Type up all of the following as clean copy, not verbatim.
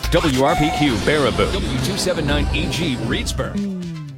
WRPQ Baraboo, W279EG Reedsburg.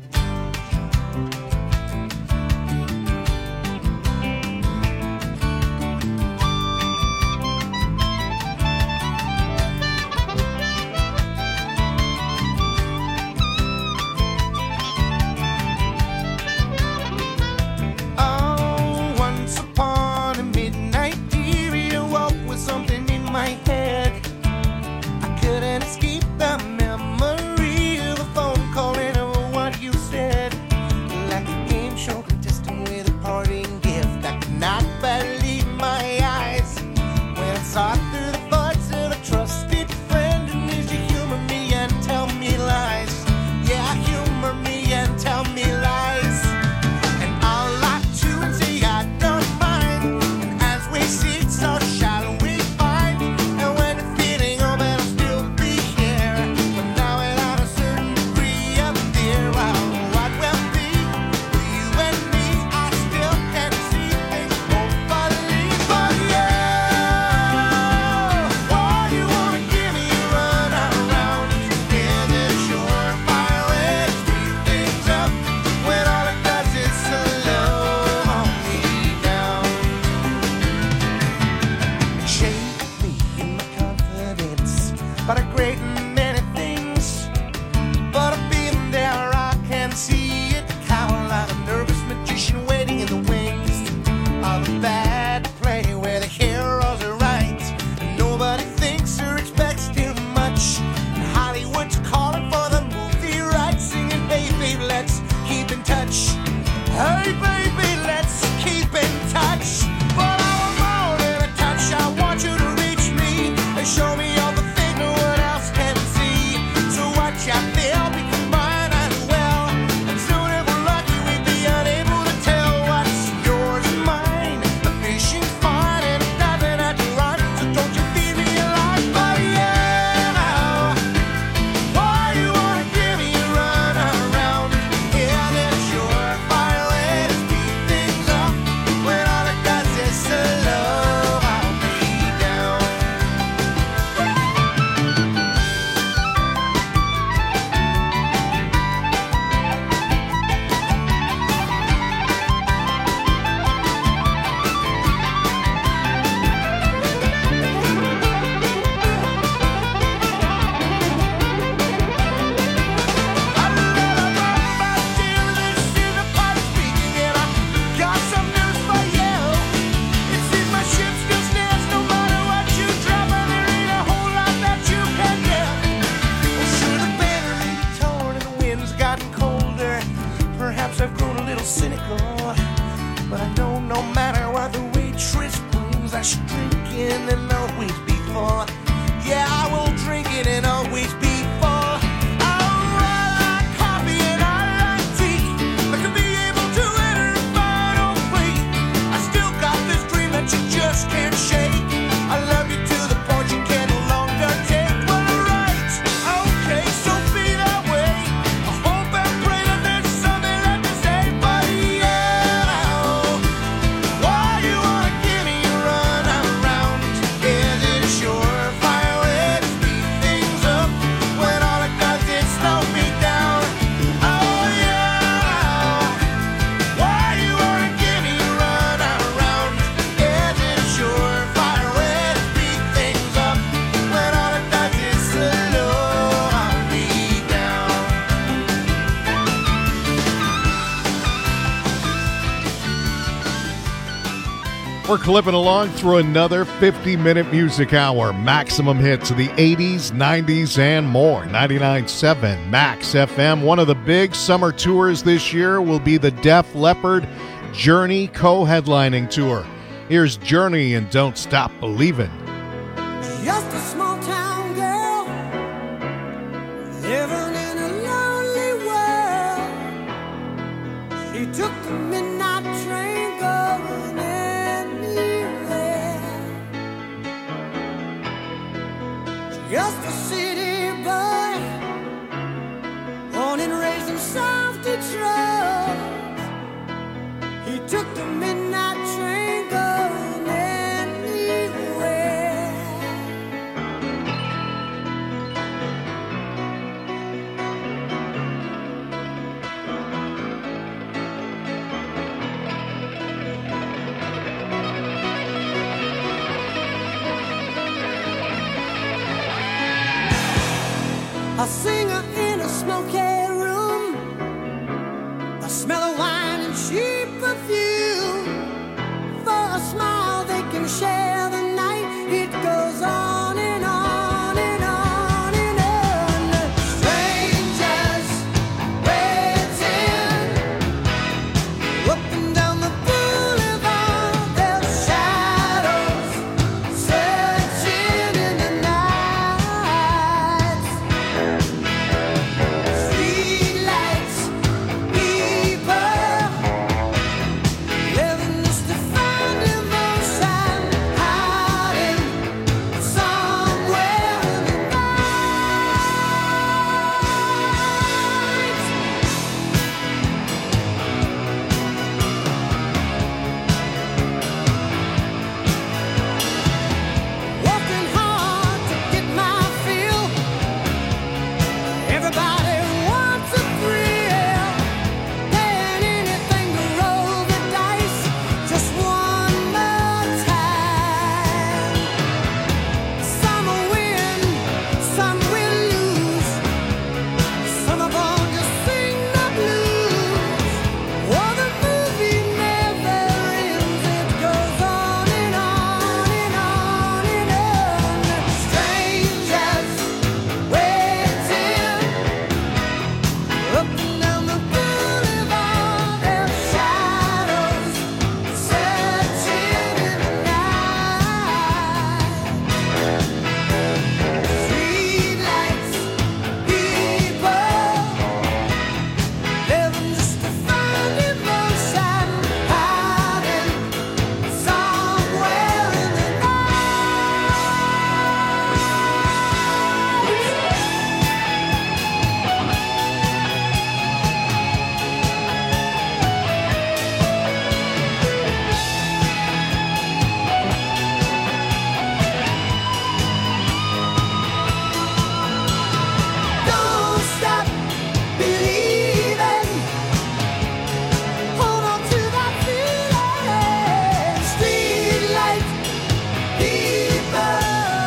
We're clipping along through another 50-minute music hour. Maximum hits of the 80s, 90s, and more. 99.7 Max FM. One of the big summer tours this year will be the Def Leppard Journey co-headlining tour. Here's Journey and Don't Stop Believin'. Just a small town girl living in a lonely world. She took the midnight train going anywhere. Just a city boy, born and raised in South Detroit. He took the midnight train going anywhere. A singer in a smoky room, the smell of wine and cheap perfume. For a smile they can share the night. It goes on and on and on and on. Strangers waiting up and down the boulevard. Their shadows searching in the night. Streetlights, people living just to find emotion, hiding somewhere in the night. Working hard to get my fill. Everybody wants a thrill. Paying anything to roll the dice just one more time. Some will win, some will lose. Some of them just sing the blues. Oh, the movie never ends. It goes on and on and on and on. Strangers waiting up and down the boulevard. Their shadows searching in the night. Streetlights, people living just to find emotion, hiding somewhere in the Don't stop believing. Hold on to that feeling. Streetlight people.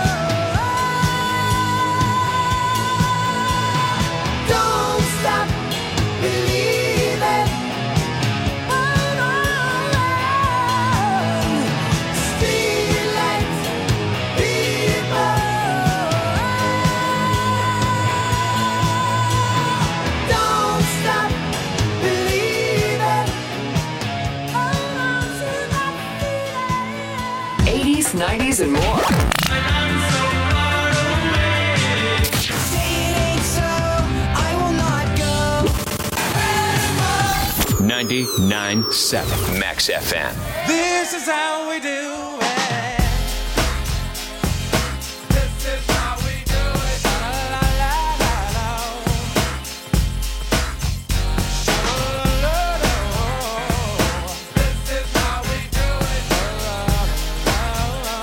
Don't stop believing. Hold on. Streetlight people. Don't stop believing. Hold on to that feeling. 80s, 90s, and more. Say it ain't so, I will not go. 99.7 Max FM. This is how we do it. This is how we do it. La la la la la. Sha la la la. This is how we do it. La la la.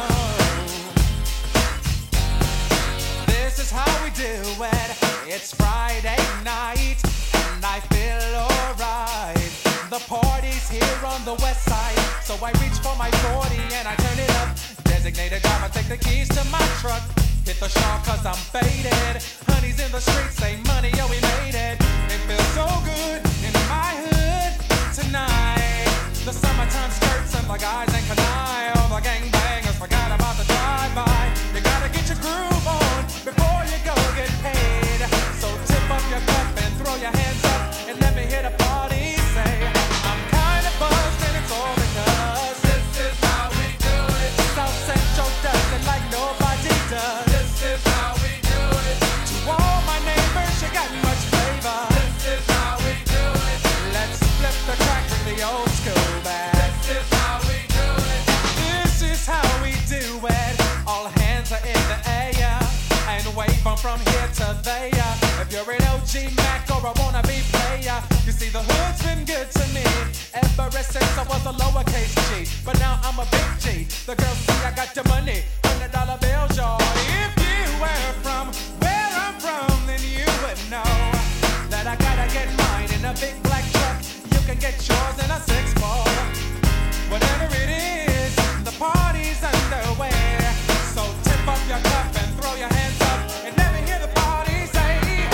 This is how we do it. It's Friday night and I feel alright. The party's here on the west side, so I reach for my 40 and I turn it up. Designated driver, take the keys to my truck. Hit the shop cause I'm faded. Honey's in the streets, say money, yo, we made it. It feels so good in my hood tonight. The summertime skirts and the guys ain't canine. All the gangbangers forgot about the drive-by. You gotta get your groove on before you go get paid. So tip up your cup and throw your hands up and let me hear the party say, I'm kinda buzzed and it's all because this is how we do it. South Central does it like nobody does. This is how we do it. To all my neighbors, you got much flavor. This is how we do it. Let's flip the track with the old school band. This is how we do it. This is how we do it. All hands are in the air and wave from here to there. If you're an OG Mac or a wannabe player, you see the hood's been good to me ever since I was a lowercase G. But now I'm a big G. The girls see I got the money, $100 bills, y'all. If you were from where I'm from, then you would know that I gotta get mine in a big black truck. You can get yours in a 6-4. Whatever it is, the party's underway. So tip up your cup and throw your hands up and let me hear the party say,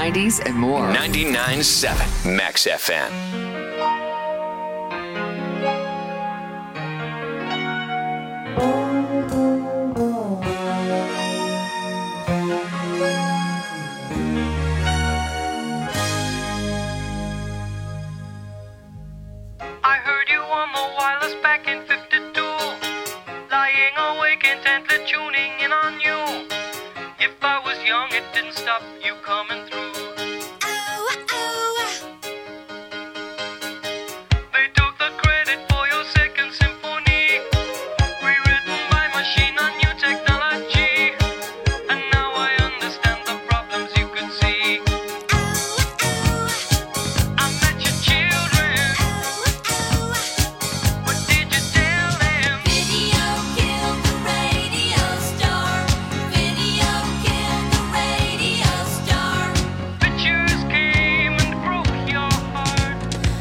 90s, and more. 99.7 Max FM. I heard you on the wireless back in 52, lying awake intently tuning in on you. If I was young, it didn't stop you coming through. They took the credit for your second symphony, rewritten by machine on new technology. And now I understand the problems you could see. I met your children. What did you tell them? Video killed the radio star. Video killed the radio star. Pictures came and broke your heart.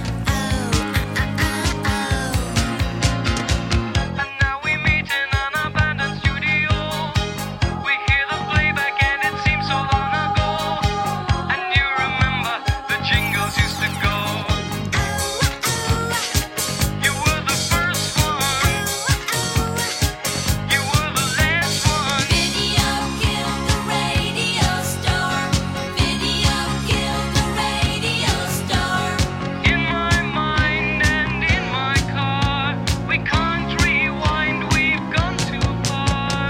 And now we meet in an abandoned studio. We hear the playback and it seems so long ago. And you remember the jingles used to go. You were the first one. You were the last one. Video killed the radio star. Video killed the radio star. In my mind and in my car, we can't rewind, we've gone too far.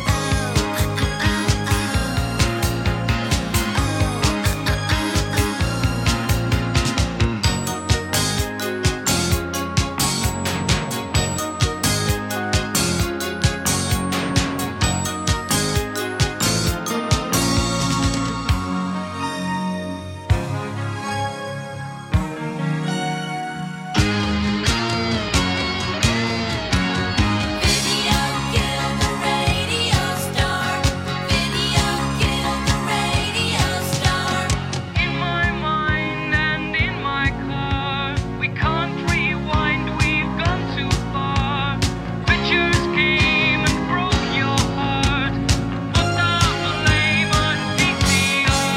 Video killed the radio star. Video killed the radio star. In my mind and in my car, we can't rewind, we've gone too far. Pictures came and broke your heart. Put down the blame on VCR.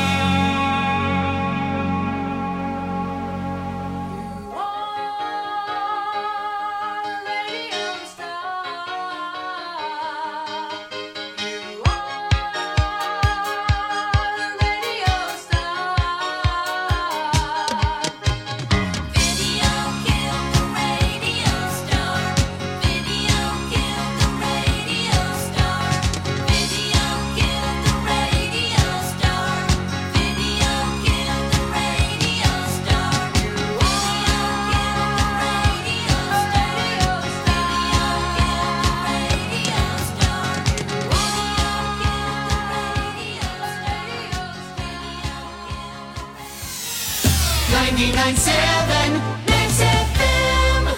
Video killed the radio star. Video killed the radio star. Video killed the radio star. Video killed the radio star. Video killed the radio star. 99.7 Max FM.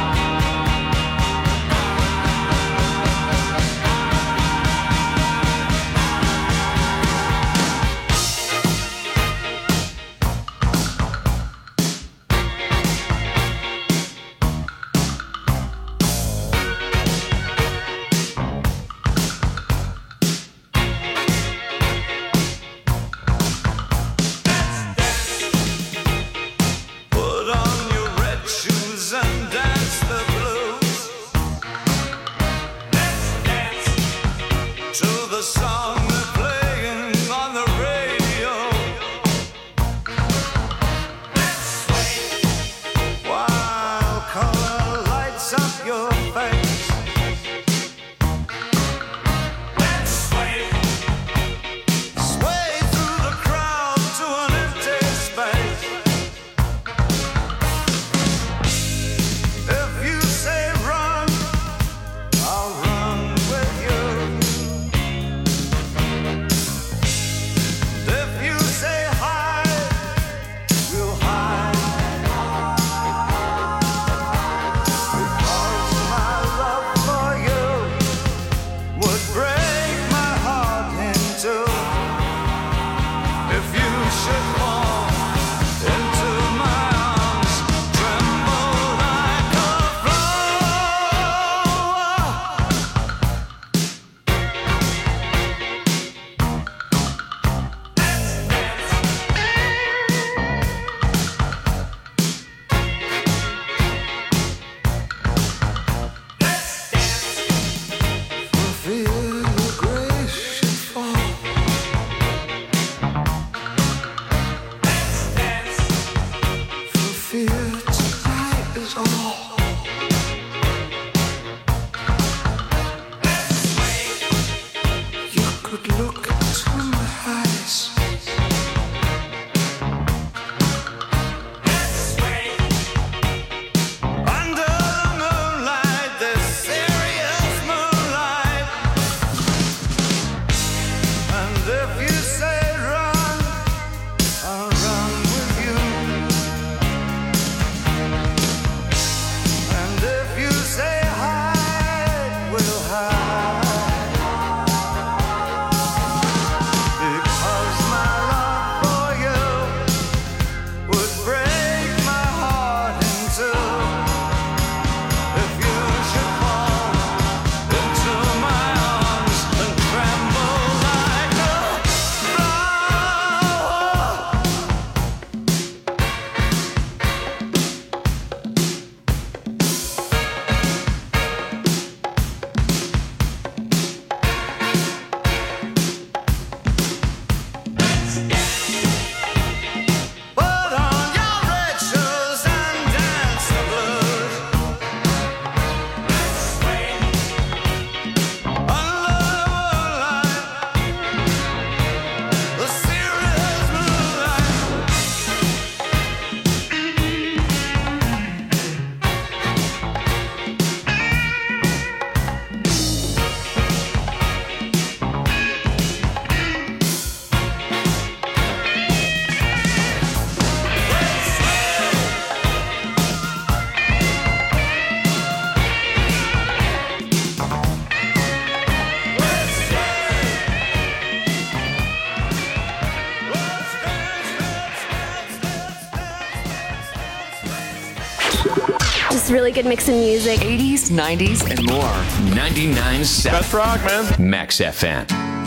Put on your red shoes and dance the blues. Let's dance to the song they're playing on the radio. Let's sway while color lights up your face. Let's sway through the crowd to an empty space. If you say run, I'll run with you. just really good mix of music. 80s, 90s, and more. 99.7 Best rock, man. Max FM.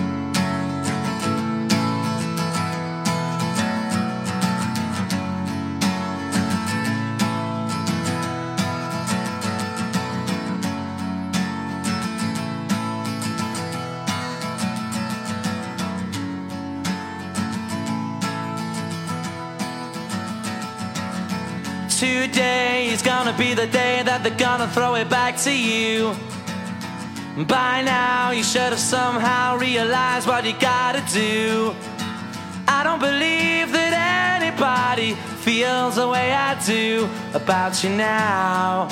Today is gonna be the day that they're gonna throw it back to you. By now you should have somehow realized what you gotta do. I don't believe that anybody feels the way I do about you now.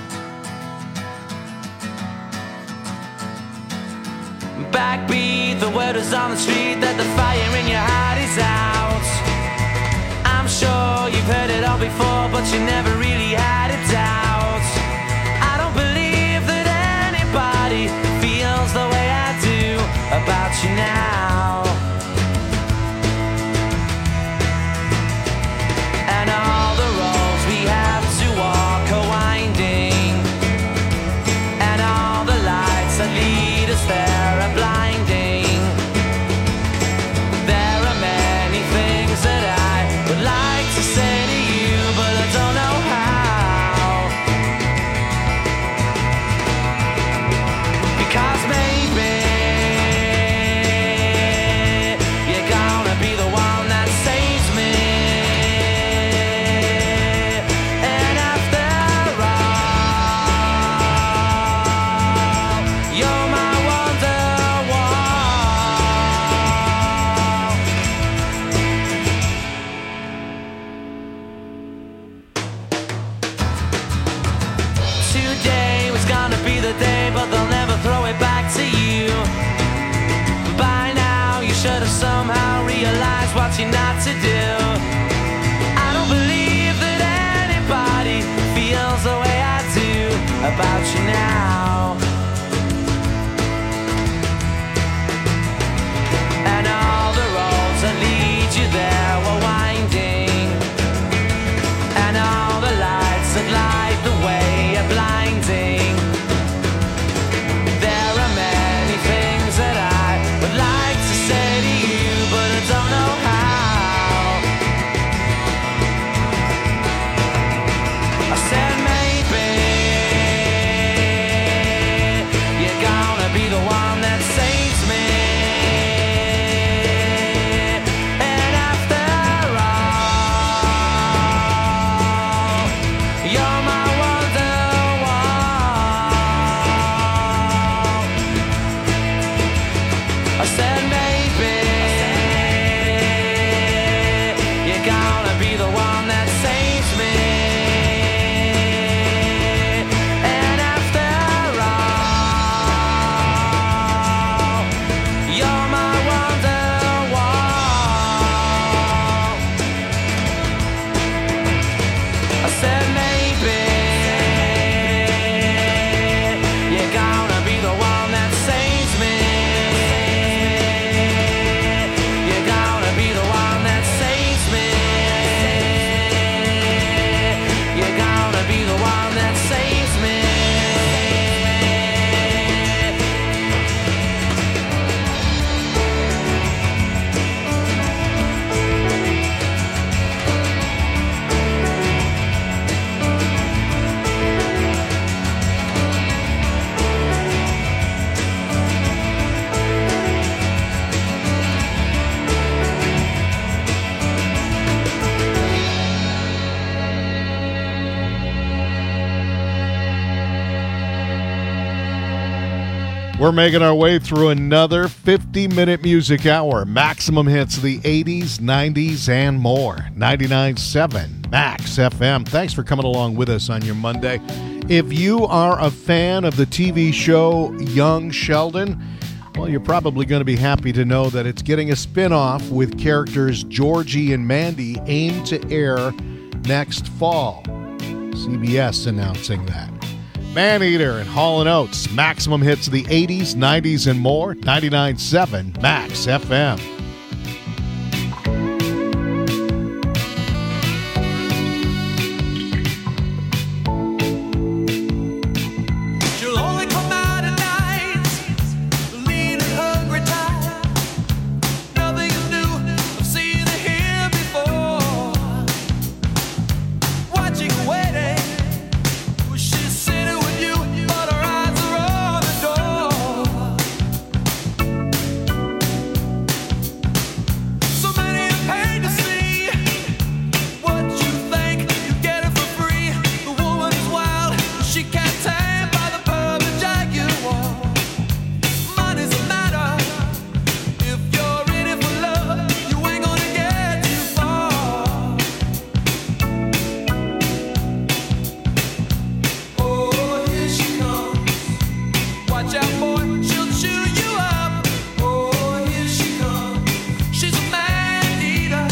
Backbeat, the word is on the street that the fire in your heart is out. I'm sure you've heard it all before, but you never really had a doubt. I don't believe that anybody feels the way I do about you now. And all the roads we have to walk are winding, and all the lights that lead us there are blinding. There are many things that I would like to say to you, but I don't know how. Because maybe you're gonna be the one that saves me. And after all, you're my Wonderwall. Today was gonna be the day, but they'll never throw it back to you. By now you should have somehow realized what you're not to do. I don't believe that anybody feels the way I do about you now. And all the roads that lead you there were winding, and all the lights that light the way are blinding. There are many things that I would like to say to you, but I don't know how. I said maybe you're gonna be the one that saves me. And after all, you're my Wonderwall. I said maybe you're gonna be the one that saves me. And after all, you're my Wonderwall. I said maybe you're gonna be the one that saves me. You're gonna be the one that saves me. You're gonna be the one that saves me. We're making our way through another 50-minute music hour. Maximum hits of the 80s, 90s, and more. 99.7 Max FM. Thanks for coming along with us on your Monday. If you are a fan of the TV show Young Sheldon, well, you're probably going to be happy to know that it's getting a spin-off with characters Georgie and Mandy, aimed to air next fall. CBS announcing that. Maneater and Hall & Oates. Maximum hits of the 80s, 90s, and more. 99.7 Max FM. Watch out, boy, she'll chew you up. Oh, here she comes. She's a man eater.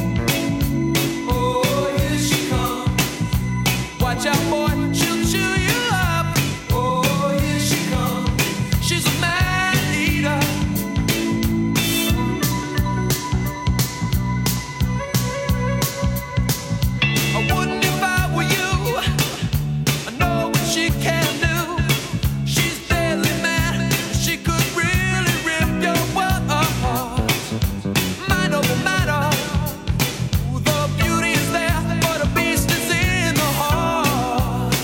Oh, here she comes. Watch out, boy, she'll chew you up. Oh, here she comes. She's a man eater. I wouldn't if I were you. I know what she can do. She's deadly mad. She could really rip your world apart. Mind over matter. The beauty is there, but the beast is in the heart.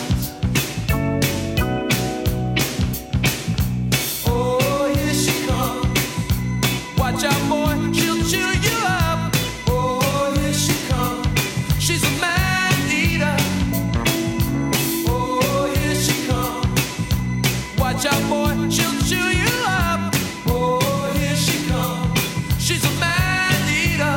Oh, here she comes. Watch out, boy, she'll chew you up. Oh, here she comes. She's a man eater. Oh, here she comes. Watch out, boy, she'll chew you up. Oh, here she comes. She's a man eater.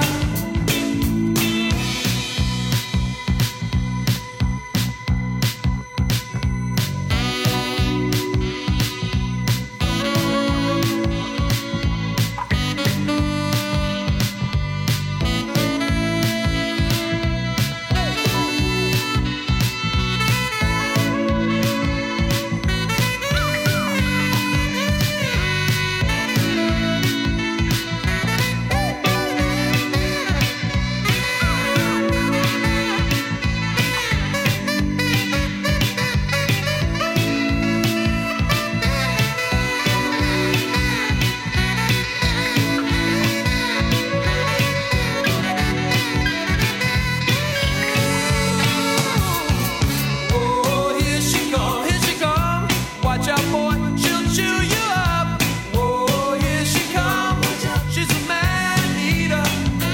Oh, here she comes, here she comes. Watch out, boy, she'll chew you up. Oh, here she comes. She's a man eater.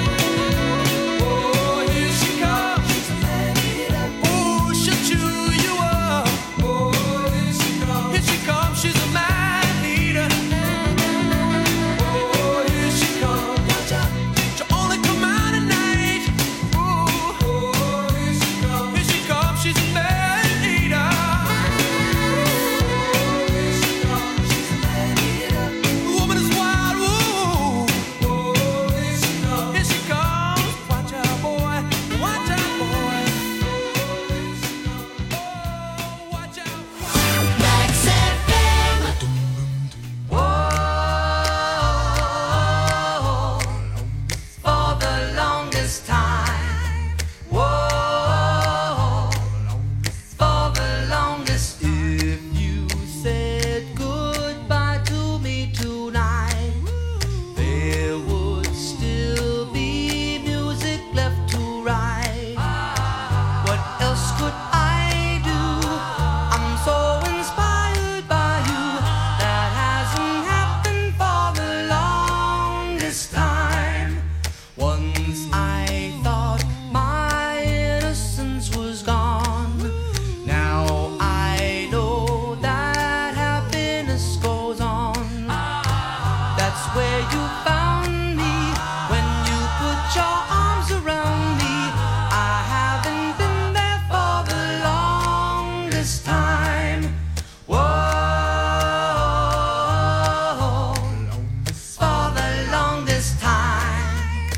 Oh, here she comes. Oh, she'll chew you up. Oh, here she comes. Here she comes. She's a man eater. Oh, here she comes. She'll only come out at night. Oh, here she comes. Here she comes. She's a man eater. The woman is wild. Ooh. Here she comes. Watch out, boy. Watch out, boy. Oh, watch out. Max FM. Whoa, for the longest time. Whoa, for the longest. If you said goodbye to me tonight, there would still be music left to write. What else could I do? I'm so inspired by you. That hasn't happened for the longest time. Once I thought my innocence was gone. Now I know that happiness goes on. That's where you found me when you put your arms around me. I haven't been there for the longest time. Whoa, for the longest time.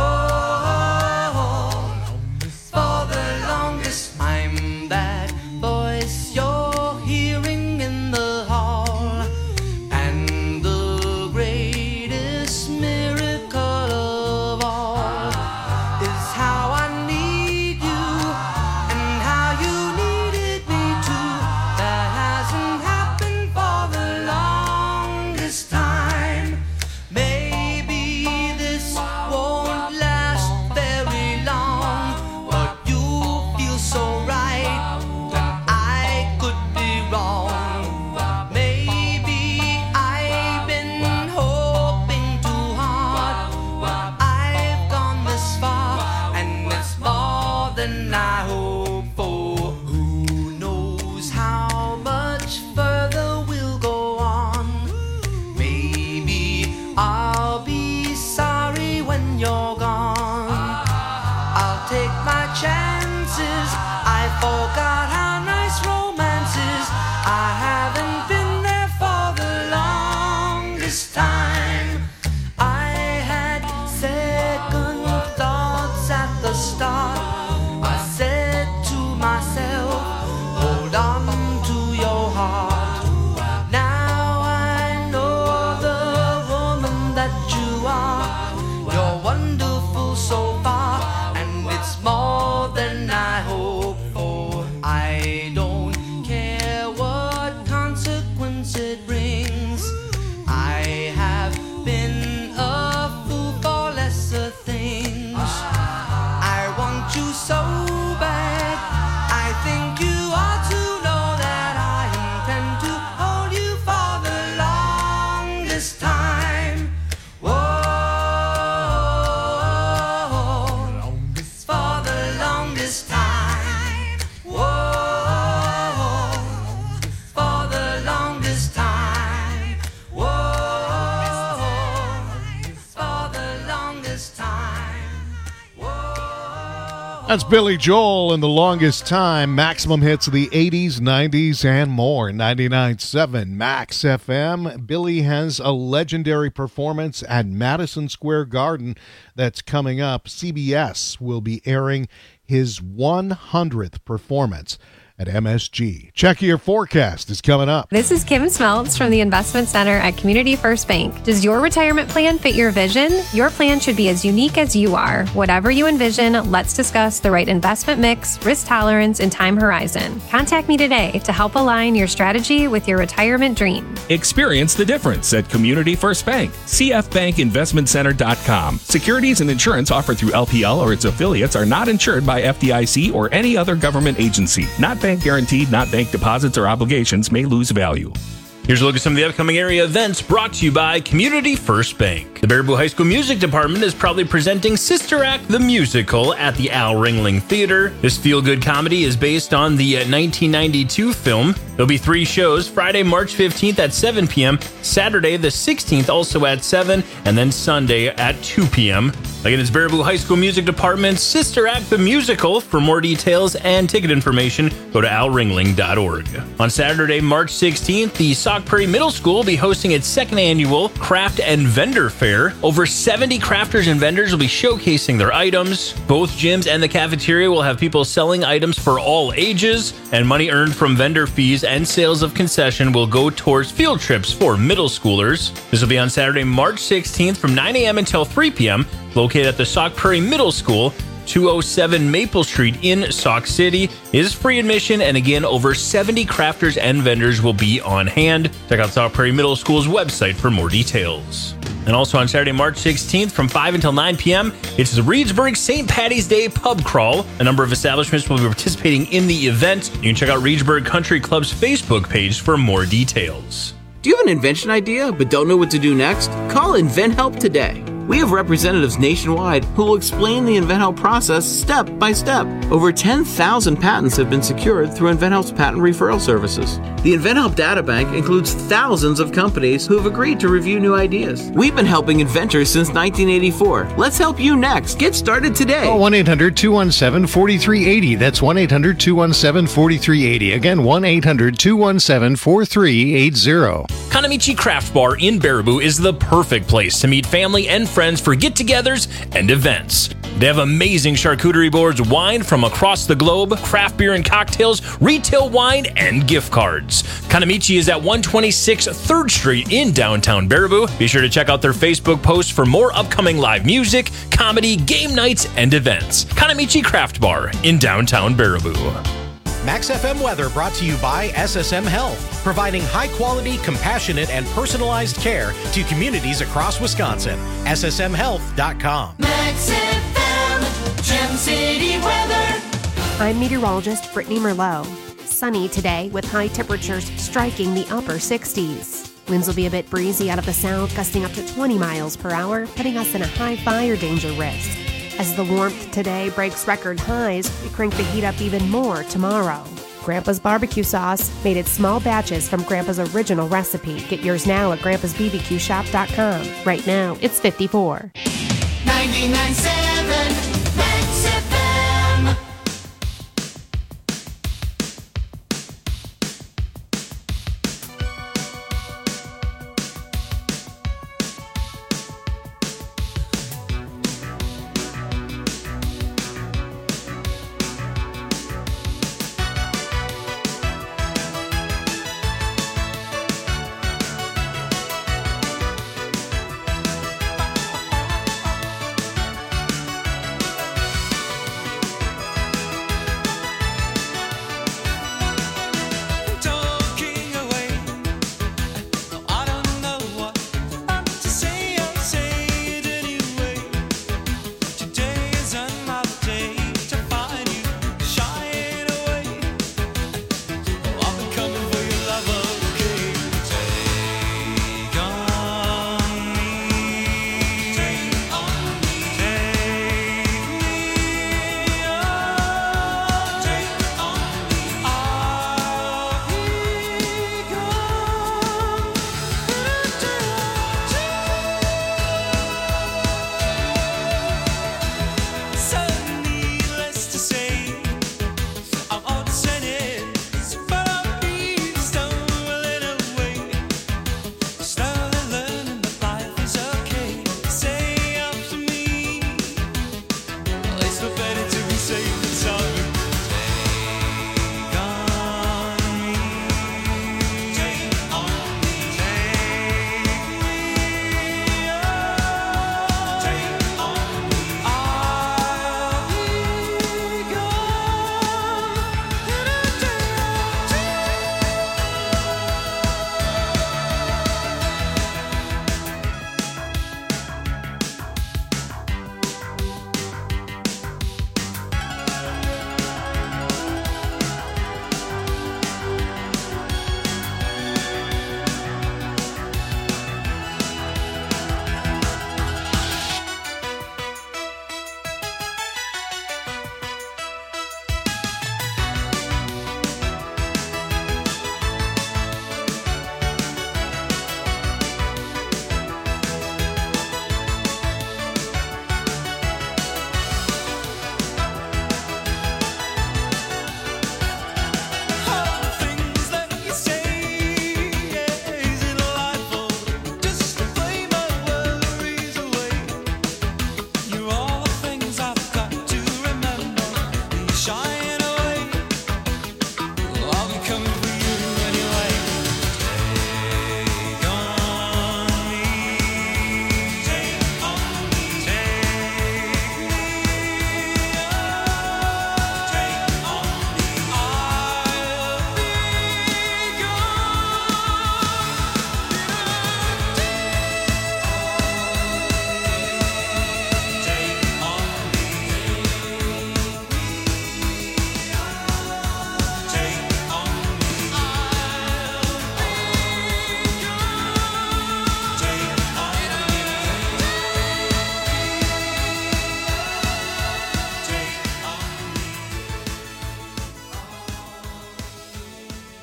Whoa, for the longest. I'm that voice you're hearing in the hall, and the greatest That's Billy Joel in The Longest Time. Maximum hits of the 80s, 90s, and more. 99.7 Max FM. Billy has a legendary performance at Madison Square Garden that's coming up. CBS will be airing his 100th performance at MSG. Check your forecast is coming up. This is Kim Smeltz from the Investment Center at Community First Bank. Does your retirement plan fit your vision? Your plan should be as unique as you are. Whatever you envision, let's discuss the right investment mix, risk tolerance, and time horizon. Contact me today to help align your strategy with your retirement dream. Experience the difference at Community First Bank. CFBankInvestmentCenter.com. Securities and insurance offered through LPL or its affiliates are not insured by FDIC or any other government agency. Not bank guaranteed, not bank deposits or obligations may lose value. Here's a look at some of the upcoming area events brought to you by Community First Bank. The Baraboo High School Music Department is proudly presenting Sister Act the Musical at the Al Ringling Theater. This feel-good comedy is based on the 1992 film. There'll be 3 shows, Friday, March 15th at 7 p.m., Saturday the 16th also at 7, and then Sunday at 2 p.m. Again, it's Baraboo High School Music Department's Sister Act the Musical. For more details and ticket information, go to alringling.org. On Saturday, March 16th, the Sauk Prairie Middle School will be hosting its 2nd annual Craft and Vendor Fair. Over 70 crafters and vendors will be showcasing their items. Both gyms and the cafeteria will have people selling items for all ages, and money earned from vendor fees and sales of concession will go towards field trips for middle schoolers. This will be on Saturday, March 16th from 9 a.m. until 3 p.m., located at the Sauk Prairie Middle School, 207 Maple Street in Sauk City. It is free admission, and again, over 70 crafters and vendors will be on hand. Check out Sauk Prairie Middle School's website for more details. And also on Saturday, March 16th from 5 until 9 p.m., it's the Reedsburg St. Patty's Day Pub Crawl. A number of establishments will be participating in the event. You can check out Reedsburg Country Club's Facebook page for more details. Do you have an invention idea but don't know what to do next? Call InventHelp today. We have representatives nationwide who will explain the InventHelp process step by step. Over 10,000 patents have been secured through InventHelp's patent referral services. The InventHelp data bank includes thousands of companies who have agreed to review new ideas. We've been helping inventors since 1984. Let's help you next. Get started today. Call 1-800-217-4380. That's 1-800-217-4380. Again, 1-800-217-4380. Kanamichi Craft Bar in Baraboo is the perfect place to meet family and friends for get-togethers and events. They have amazing charcuterie boards, wine from across the globe, craft beer and cocktails, retail wine, and gift cards. Kanamichi is at 126 3rd Street in downtown Baraboo. Be sure to check out their Facebook posts for more upcoming live music, comedy, game nights, and events. Kanamichi Craft Bar in downtown Baraboo. Max FM weather brought to you by SSM Health, providing high-quality, compassionate, and personalized care to communities across Wisconsin. SSMHealth.com. Max FM, Gem City weather. I'm meteorologist Brittany Merlot. Sunny today with high temperatures striking the upper 60s. Winds will be a bit breezy out of the south, gusting up to 20 miles per hour, putting us in a high fire danger risk. As the warmth today breaks record highs, we crank the heat up even more tomorrow. Grandpa's barbecue sauce, made in small batches from Grandpa's original recipe. Get yours now at grandpa'sbbqshop.com. Right now, it's $54. 99.7 Max FM.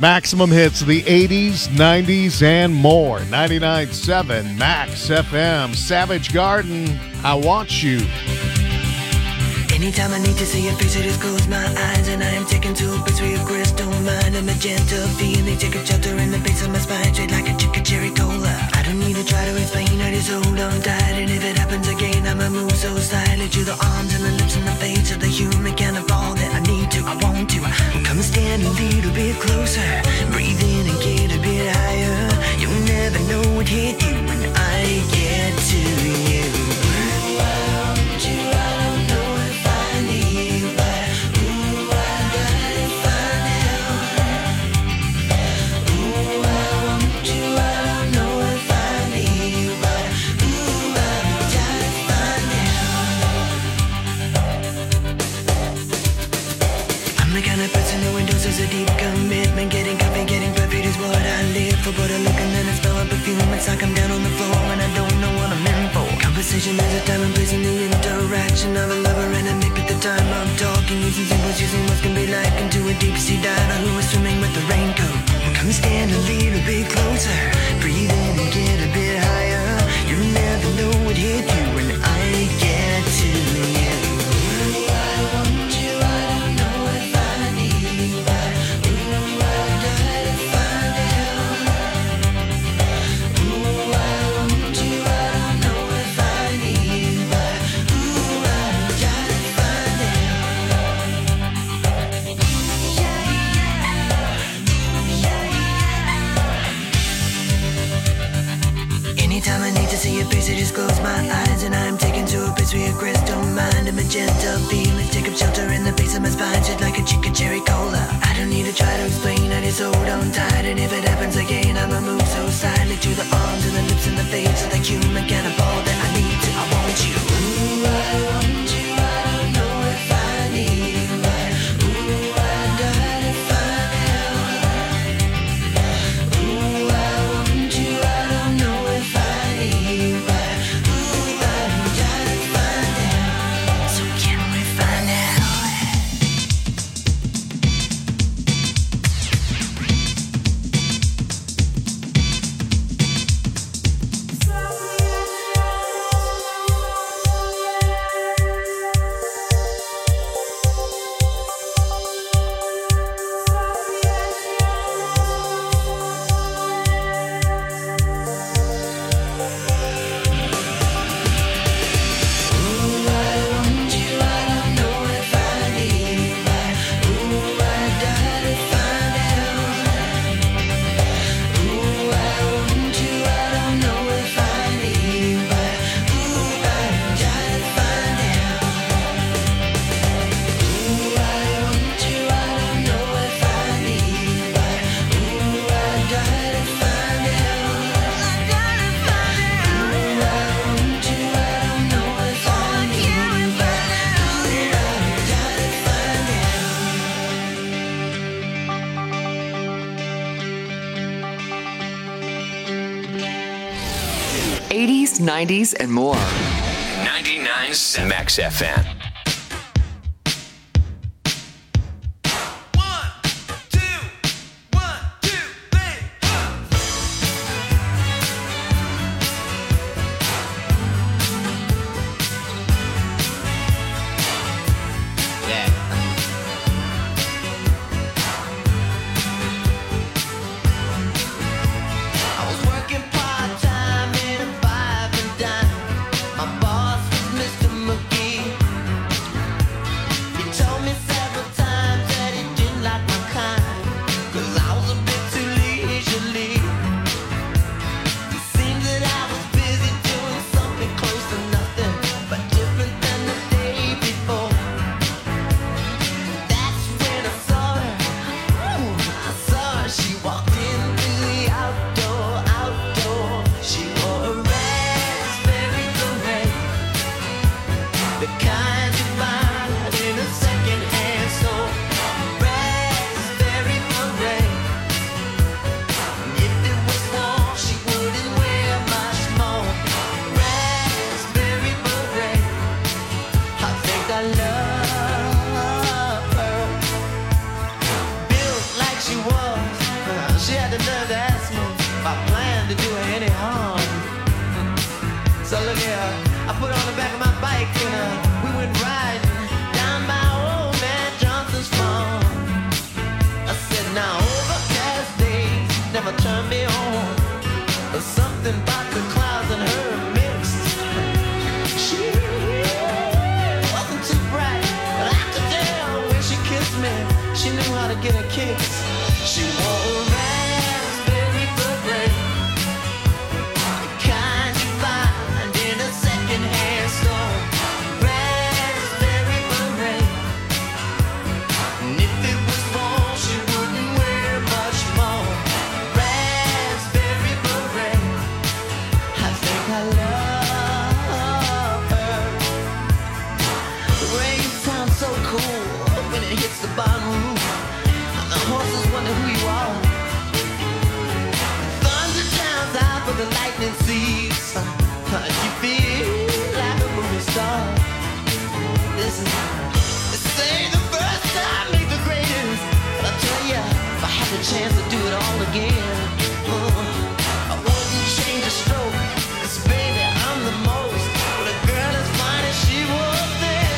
Maximum hits of the 80s, 90s, and more. 99.7 Max FM. Savage Garden, I Want You. Anytime I need to see your face, I just close my eyes and I am taken to a place where your crystal mind and magenta feeling take a shelter in the base of my spine, straight like a chicken cherry cola. I don't need to try to explain, I just hold on tight, and if it happens again, I'ma move so silently to the arms and the lips and the face of the human kind of all that I need to, I want to. Come and stand a little bit closer, breathe in and get a bit higher. You'll never know what hit you when I get to you. A deep commitment, getting coffee, getting perfect is what I live for. But I look and then I smell a perfume, it's like I'm down on the floor and I don't know what I'm in for. Conversation is a time and place in the interaction of a lover and a mate at the time of talking. Using symbols, using what can be like into a deep sea diver who is swimming with the raincoat. Come stand a little bit closer, breathe in and get a bit higher. You'll never know what hit you when I get to you. I want you, I don't know if I need you. Anytime I need to see your face, I just close my eyes and I'm taken to a place where your crystal mind and magenta feelings take up shelter in the base of my spine, shit like a chicken cherry cola. I don't need to try to explain, I just hold on tight, and if it happens again, I'ma move so silently to the arms and the lips and the face of the human kind of all that I need to, I want you. Ooh, I want you, I don't know if I need you, but ooh, I die to find out. Ooh, I want you, I don't know if I need you, but ooh, I die to find out. So can we find out? '80s, '90s, and more. 99.7 Max FM. My boss was Mr. McGee. So look here, I put on the back of my bike and we went riding down by old man Johnson's farm. I said, now overcast days never turn me on. There's something about the clouds and her mixed. She wasn't too bright, but I could tell when she kissed me, she knew how to get a kiss. She wore a raspberry beret, the kind you find in a second-hand store. Raspberry beret, and if it was worn, she wouldn't wear much more. Raspberry beret, I think I love her. The rain sounds so cool when it hits the bottom roof. The horses wonder who you are. Thunder drowns out, but the lightning sees. You feel like a movie star. Listen, this ain't the first time, make the greatest. But I tell ya, if I had the chance to do it all again, I wouldn't change a stroke. 'Cause baby, I'm the most. But a girl as fine as she was there.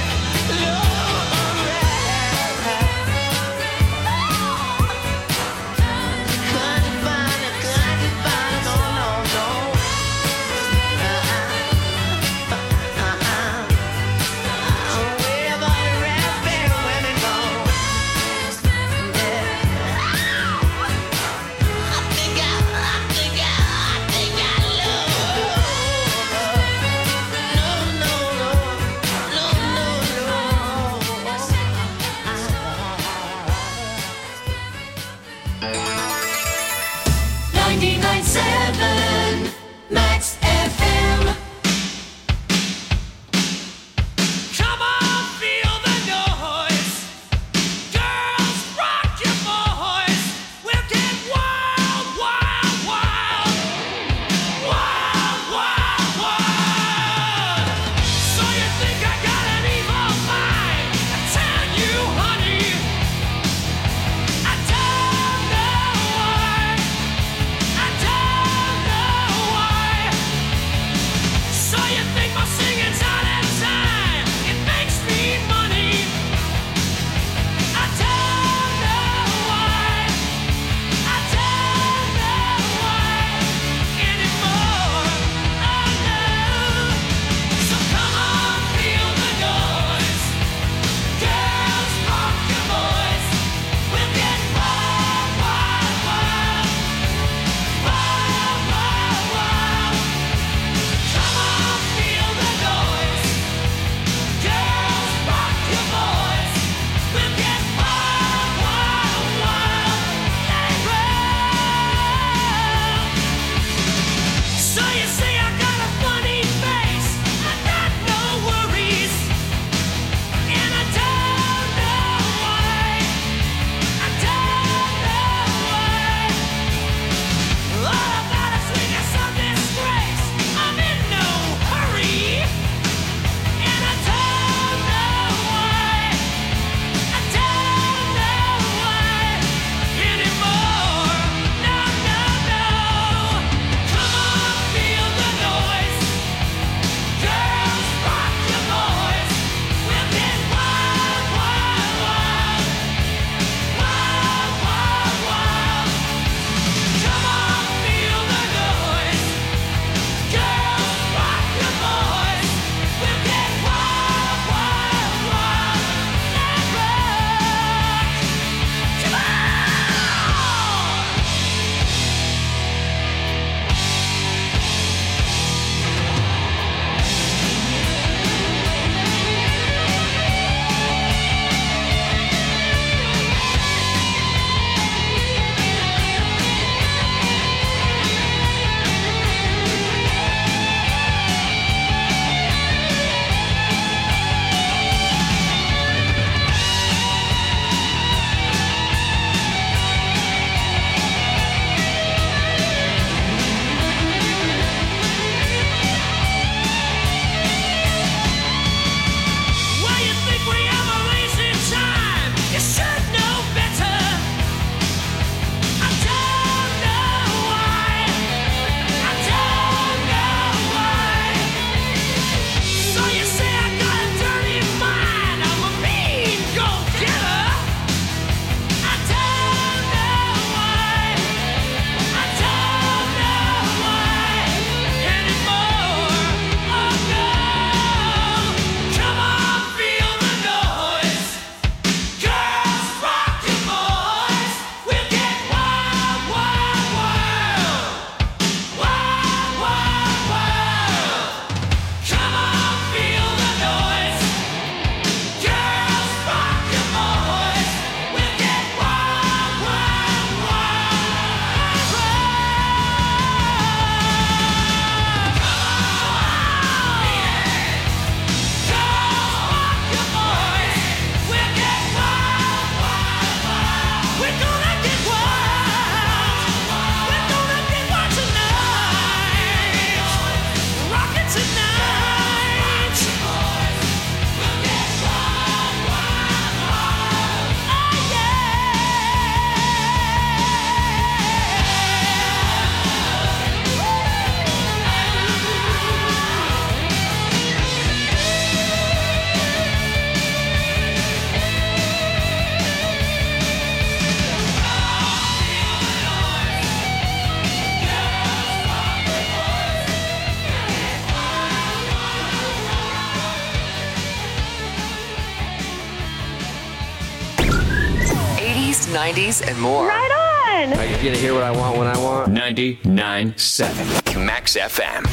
90s, and more. Right on! I get to hear what I want when I want. 99.7 Max FM.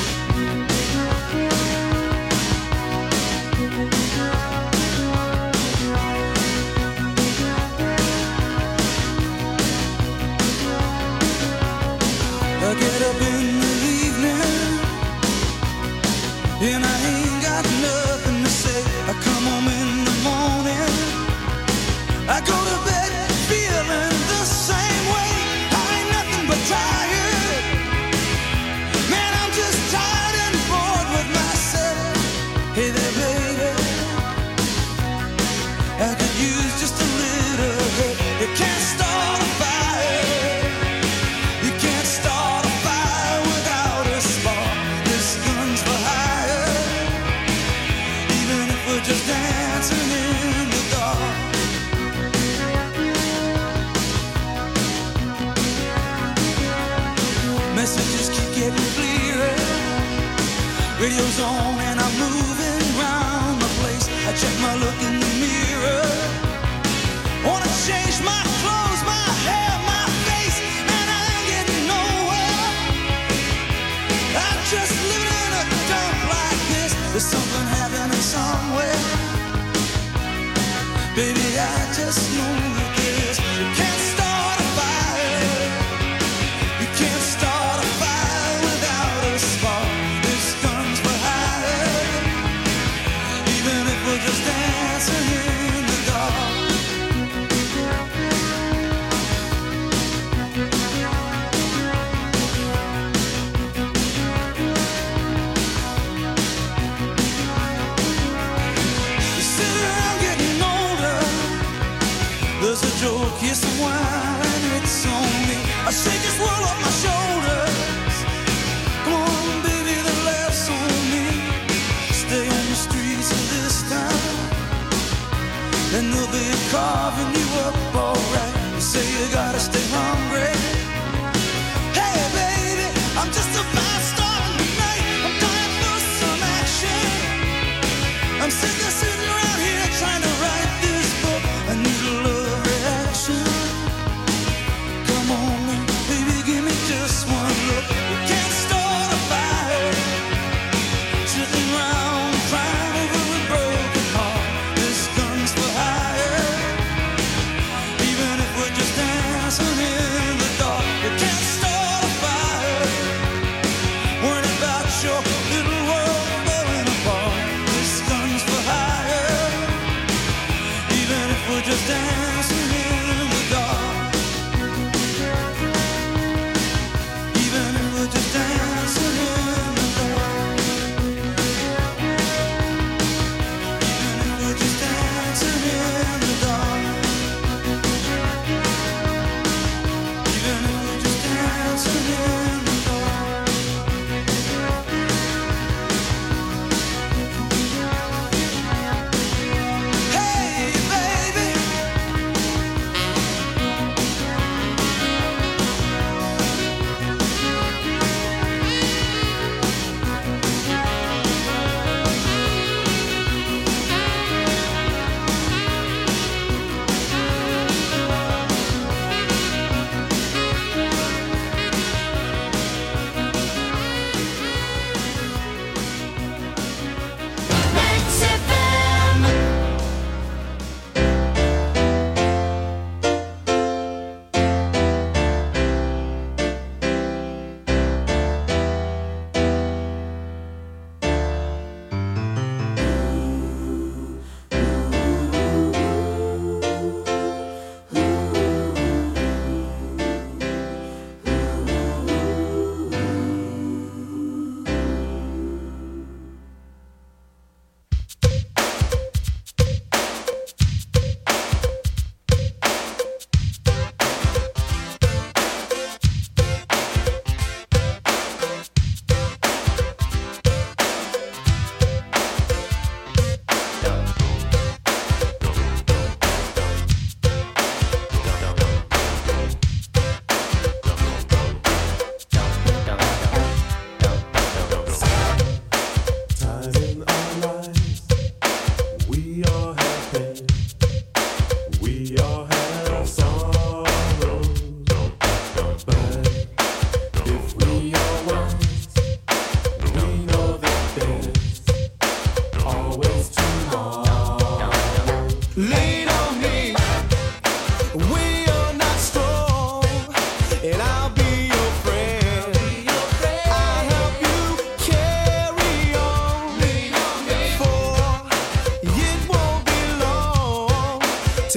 I get up in the evening and I ain't got nothing to say. I come home in the morning, I go to bed feeling the same way. I ain't nothing but tired. Man, I'm just tired and bored with myself. Hey there, baby, I could use just a little help. You can't start a fire. You can't start a fire without a spark. This gun's for hire. Even if we're just dancing in the dark. Messages keep getting clearer. Radio's on and I'm moving round the place. I check my look in the mirror. Wanna change my clothes, my hair, my face, and I ain't getting nowhere. I'm just living in a dump like this. There's something happening somewhere. Baby, I just know that this. You can't start a fire. You can't start a fire without a spark. This gun's for hire. Even if we're just dancing in the dark. You sit around getting older. There's a joke, here's some wine, it's on me. I shake this world off my shoulders. Come on, baby, the laughs on me. Stay on the streets of this town, and they'll be carving you up alright. You say you gotta stay hungry. Hey, baby, I'm just a